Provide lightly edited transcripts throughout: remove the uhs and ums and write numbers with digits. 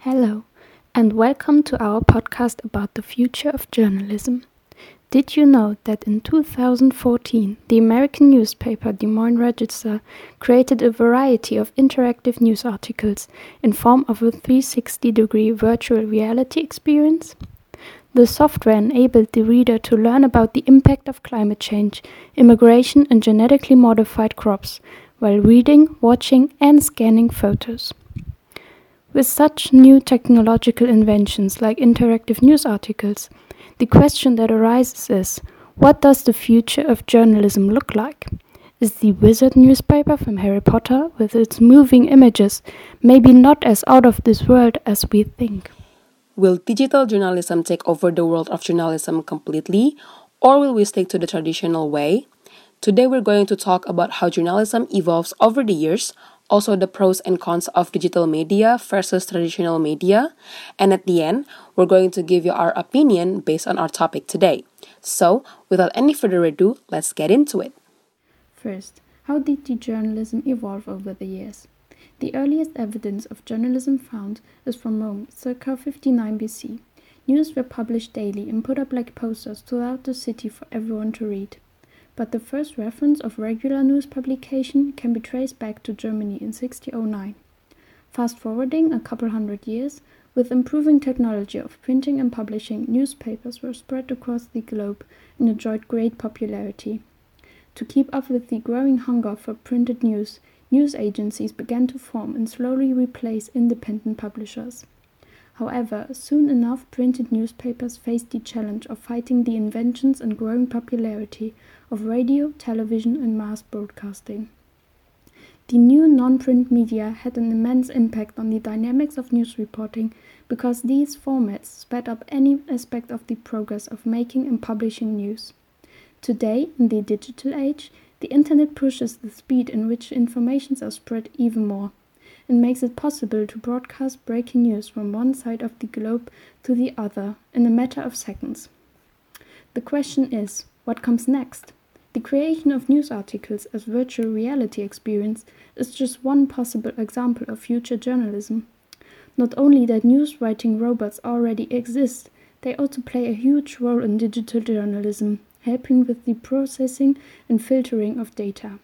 Hello, and welcome to our podcast about the future of journalism. Did you know that in 2014, the American newspaper Des Moines Register created a variety of interactive news articles in form of a 360-degree virtual reality experience? The software enabled the reader to learn about the impact of climate change, immigration, and genetically modified crops, while reading, watching, and scanning photos. With such new technological inventions like interactive news articles, the question that arises is, what does the future of journalism look like? Is the Wizard newspaper from Harry Potter, with its moving images, maybe not as out of this world as we think? Will digital journalism take over the world of journalism completely, or will we stick to the traditional way? Today we're going to talk about how journalism evolves over the years, also the pros and cons of digital media versus traditional media, and at the end, we're going to give you our opinion based on our topic today. So, without any further ado, let's get into it. First, how did the journalism evolve over the years? The earliest evidence of journalism found is from Rome, circa 59 BC. News were published daily and put up like posters throughout the city for everyone to read. But the first reference of regular news publication can be traced back to Germany in 1609. Fast forwarding a couple hundred years, with improving technology of printing and publishing, newspapers were spread across the globe and enjoyed great popularity. To keep up with the growing hunger for printed news agencies began to form and slowly replace independent publishers. However, soon enough, printed newspapers faced the challenge of fighting the inventions and growing popularity of radio, television, and mass broadcasting. The new non-print media had an immense impact on the dynamics of news reporting because these formats sped up any aspect of the progress of making and publishing news. Today, in the digital age, the internet pushes the speed in which informations are spread even more, and makes it possible to broadcast breaking news from one side of the globe to the other in a matter of seconds. The question is, what comes next? The creation of news articles as virtual reality experience is just one possible example of future journalism. Not only that news writing robots already exist, they also play a huge role in digital journalism, helping with the processing and filtering of data.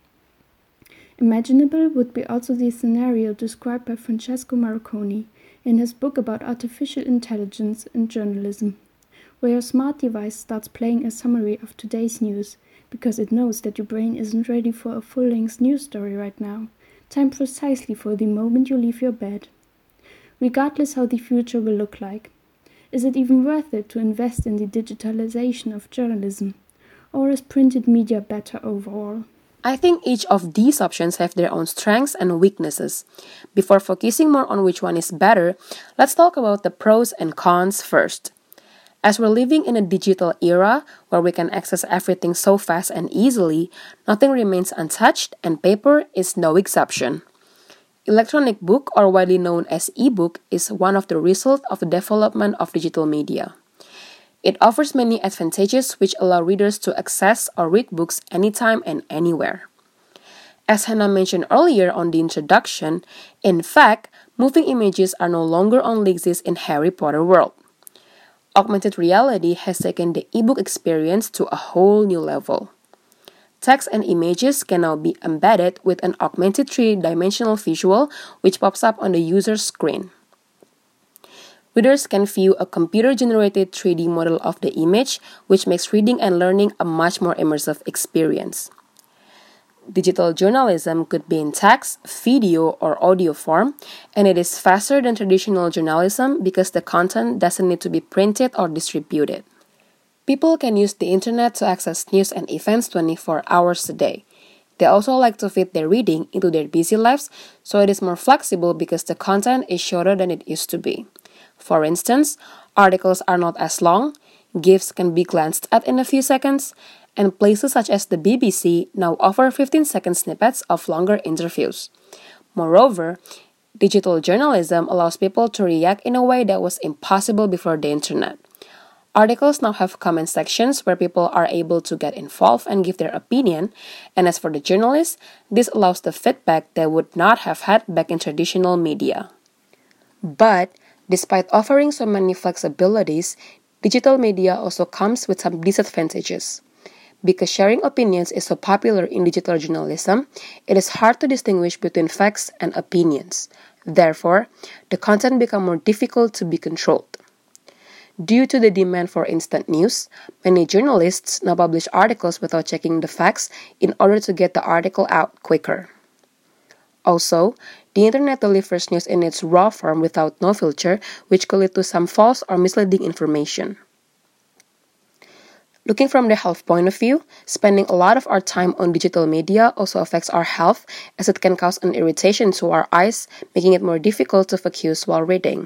Imaginable would be also the scenario described by Francesco Marconi in his book about artificial intelligence in journalism, where your smart device starts playing a summary of today's news because it knows that your brain isn't ready for a full-length news story right now, timed precisely for the moment you leave your bed. Regardless how the future will look like, is it even worth it to invest in the digitalization of journalism, or is printed media better overall? I think each of these options have their own strengths and weaknesses. Before focusing more on which one is better, let's talk about the pros and cons first. As we're living in a digital era where we can access everything so fast and easily, nothing remains untouched and paper is no exception. Electronic book, or widely known as e-book, is one of the results of the development of digital media. It offers many advantages which allow readers to access or read books anytime and anywhere. As Hannah mentioned earlier on the introduction, in fact, moving images are no longer only exist in Harry Potter world. Augmented reality has taken the ebook experience to a whole new level. Text and images can now be embedded with an augmented 3-dimensional visual which pops up on the user's screen. Readers can view a computer-generated 3D model of the image, which makes reading and learning a much more immersive experience. Digital journalism could be in text, video, or audio form, and it is faster than traditional journalism because the content doesn't need to be printed or distributed. People can use the internet to access news and events 24 hours a day. They also like to fit their reading into their busy lives, so it is more flexible because the content is shorter than it used to be. For instance, articles are not as long, GIFs can be glanced at in a few seconds, and places such as the BBC now offer 15-second snippets of longer interviews. Moreover, digital journalism allows people to react in a way that was impossible before the internet. Articles now have comment sections where people are able to get involved and give their opinion, and as for the journalists, this allows the feedback they would not have had back in traditional media. But Despite offering so many flexibilities, digital media also comes with some disadvantages. Because sharing opinions is so popular in digital journalism, it is hard to distinguish between facts and opinions. Therefore, the content becomes more difficult to be controlled. Due to the demand for instant news, many journalists now publish articles without checking the facts in order to get the article out quicker. Also, the internet delivers news in its raw form without no filter, which could lead to some false or misleading information. Looking from the health point of view, spending a lot of our time on digital media also affects our health, as it can cause an irritation to our eyes, making it more difficult to focus while reading.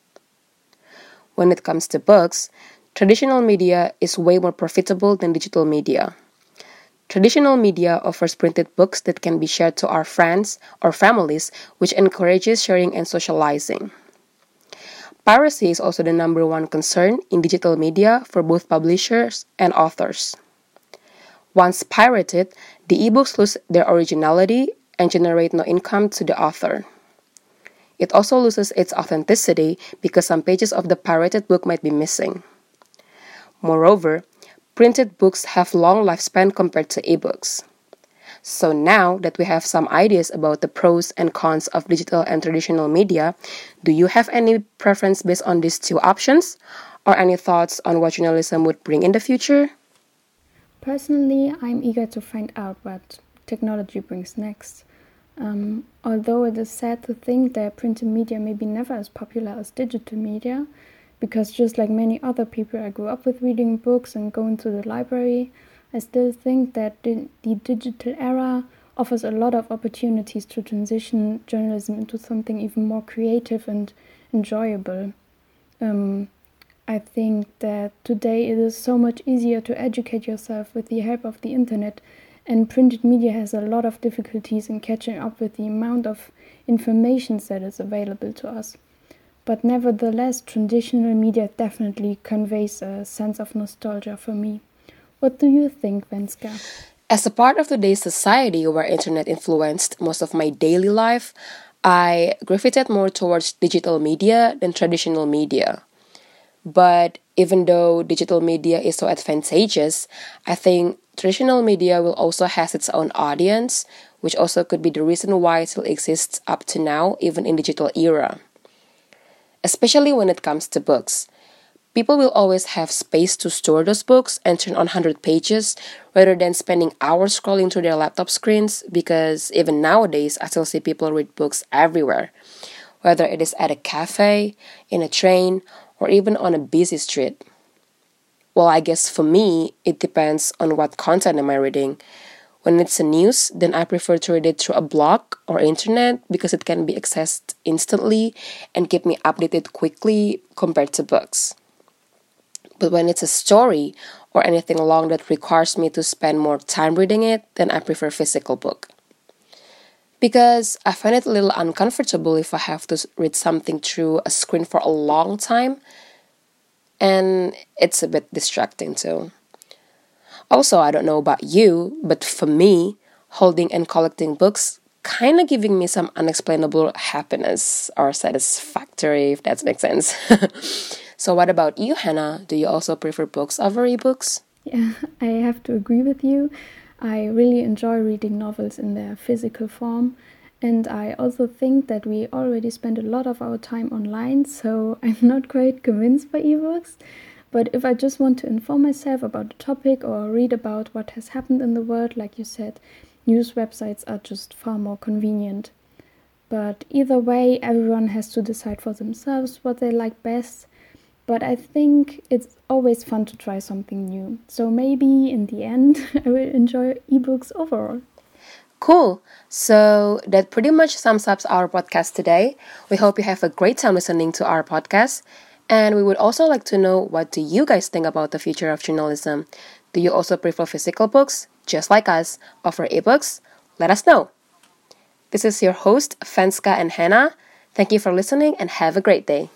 When it comes to books, traditional media is way more profitable than digital media. Traditional media offers printed books that can be shared to our friends or families, which encourages sharing and socializing. Piracy is also the number one concern in digital media for both publishers and authors. Once pirated, the ebooks lose their originality and generate no income to the author. It also loses its authenticity because some pages of the pirated book might be missing. Moreover, printed books have long lifespan compared to ebooks. So now that we have some ideas about the pros and cons of digital and traditional media, do you have any preference based on these two options? Or any thoughts on what journalism would bring in the future? Personally, I'm eager to find out what technology brings next. Although it is sad to think that printed media may be never as popular as digital media, because just like many other people, I grew up with reading books and going to the library. I still think that the digital era offers a lot of opportunities to transition journalism into something even more creative and enjoyable. I think that today it is so much easier to educate yourself with the help of the internet, and printed media has a lot of difficulties in catching up with the amount of information that is available to us. But nevertheless, traditional media definitely conveys a sense of nostalgia for me. What do you think, Venska? As a part of today's society where internet influenced most of my daily life, I gravitated more towards digital media than traditional media. But even though digital media is so advantageous, I think traditional media will also has its own audience, which also could be the reason why it still exists up to now, even in digital era. Especially when it comes to books. People will always have space to store those books and turn on 100 pages rather than spending hours scrolling through their laptop screens, because even nowadays I still see people read books everywhere, whether it is at a cafe, in a train, or even on a busy street. Well, I guess for me, it depends on what content am I reading. When it's a news, then I prefer to read it through a blog or internet because it can be accessed instantly and keep me updated quickly compared to books. But when it's a story or anything long that requires me to spend more time reading it, then I prefer physical book. Because I find it a little uncomfortable if I have to read something through a screen for a long time, and it's a bit distracting too. Also, I don't know about you, but for me, holding and collecting books kind of giving me some unexplainable happiness or satisfactory, if that makes sense. So what about you, Hannah? Do you also prefer books over ebooks? Yeah, I have to agree with you. I really enjoy reading novels in their physical form, and I also think that we already spend a lot of our time online, so I'm not quite convinced by ebooks. But if I just want to inform myself about a topic or read about what has happened in the world, like you said, news websites are just far more convenient. But either way, everyone has to decide for themselves what they like best. But I think it's always fun to try something new. So maybe in the end, I will enjoy ebooks overall. Cool. So that pretty much sums up our podcast today. We hope you have a great time listening to our podcast. And we would also like to know, what do you guys think about the future of journalism? Do you also prefer physical books, just like us, or for ebooks? Let us know. This is your host, Venska and Hannah. Thank you for listening and have a great day.